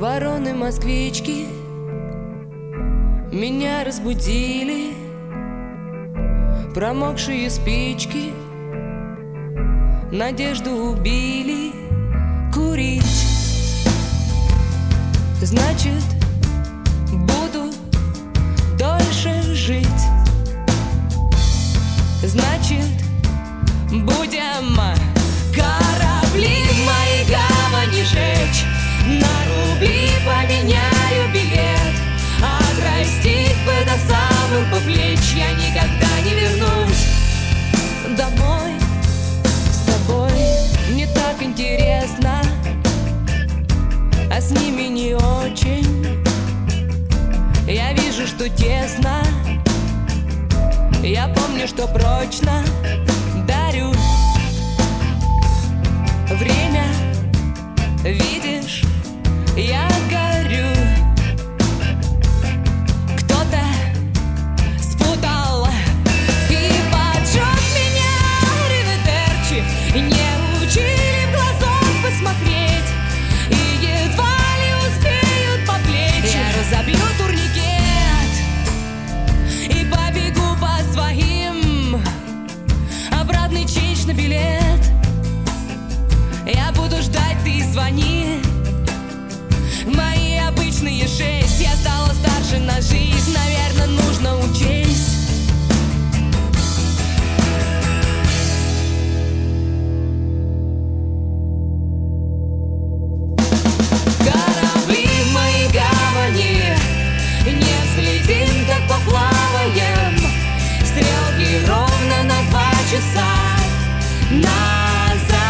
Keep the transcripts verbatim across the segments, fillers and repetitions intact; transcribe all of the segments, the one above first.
Вороны-москвички меня разбудили, промокшие спички надежду убили. Курить значит буду дольше жить, значит будем корабли в моей гавани жечь, на рубли поменяю билет, отрастить бы до самых по плеч. Я никогда не вернусь домой. С тобой мне так интересно, а с ними не очень. Я вижу, что тесно, я помню, что прочно дарю время. Видишь, я горю. Кто-то спутал и поджег меня. Риведерчи не учили в глазок посмотреть, и едва ли успеют по плечи. Я разобью турникет и побегу по своим. Обратный ченч на билет. Я буду ждать, ты звони. Мои обычные шесть. Я стала старше на жизнь, наверное, нужно учесть. Корабли в моей гавани, не взлетим, так поплаваем. Стрелки ровно на два часа назад.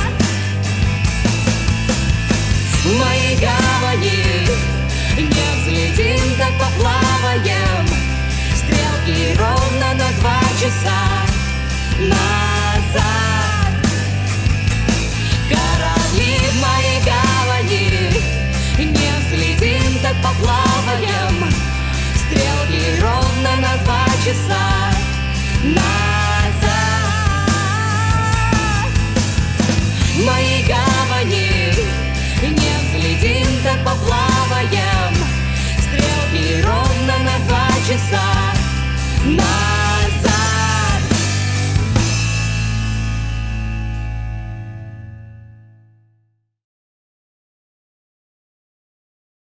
В моей гавани не взлетим, так поплаваем. Стрелки ровно на два часа назад.